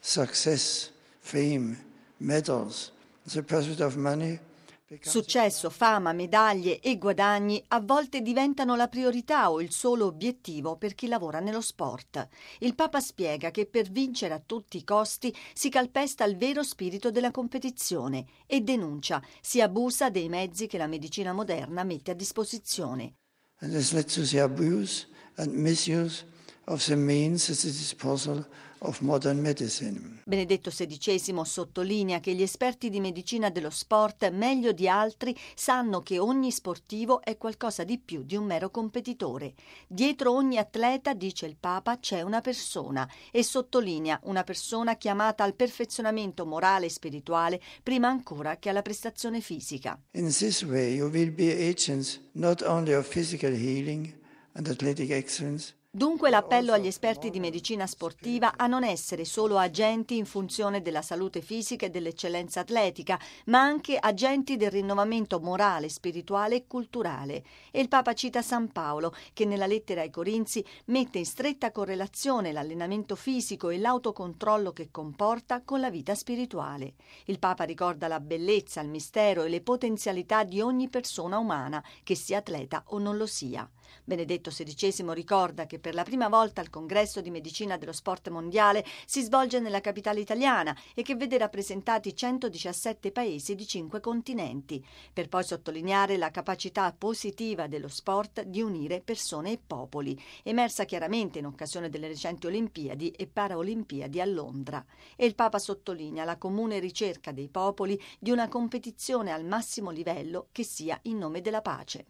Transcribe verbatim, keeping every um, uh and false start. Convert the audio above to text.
success, fame, medals, the pursuit of money. Successo, fama, medaglie e guadagni a volte diventano la priorità o il solo obiettivo per chi lavora nello sport. Il Papa spiega che per vincere a tutti i costi si calpesta il vero spirito della competizione e denuncia, si abusa dei mezzi che la medicina moderna mette a disposizione. And this led to the abuse and misuse of the means at the disposal of modern medicine. Benedetto sedicesimo sottolinea che gli esperti di medicina dello sport, meglio di altri, sanno che ogni sportivo è qualcosa di più di un mero competitore. Dietro ogni atleta, dice il Papa, c'è una persona e sottolinea una persona chiamata al perfezionamento morale e spirituale prima ancora che alla prestazione fisica. In this way you will be agents not only of physical healing and athletic excellence. Dunque l'appello agli esperti di medicina sportiva a non essere solo agenti in funzione della salute fisica e dell'eccellenza atletica, ma anche agenti del rinnovamento morale, spirituale e culturale. E il Papa cita San Paolo, che nella lettera ai Corinzi mette in stretta correlazione l'allenamento fisico e l'autocontrollo che comporta con la vita spirituale. Il Papa ricorda la bellezza, il mistero e le potenzialità di ogni persona umana, che sia atleta o non lo sia. Benedetto sedicesimo ricorda che per la prima volta il Congresso di Medicina dello Sport Mondiale si svolge nella capitale italiana e che vede rappresentati centodiciassette paesi di cinque continenti, per poi sottolineare la capacità positiva dello sport di unire persone e popoli, emersa chiaramente in occasione delle recenti Olimpiadi e Paraolimpiadi a Londra. E il Papa sottolinea la comune ricerca dei popoli di una competizione al massimo livello che sia in nome della pace.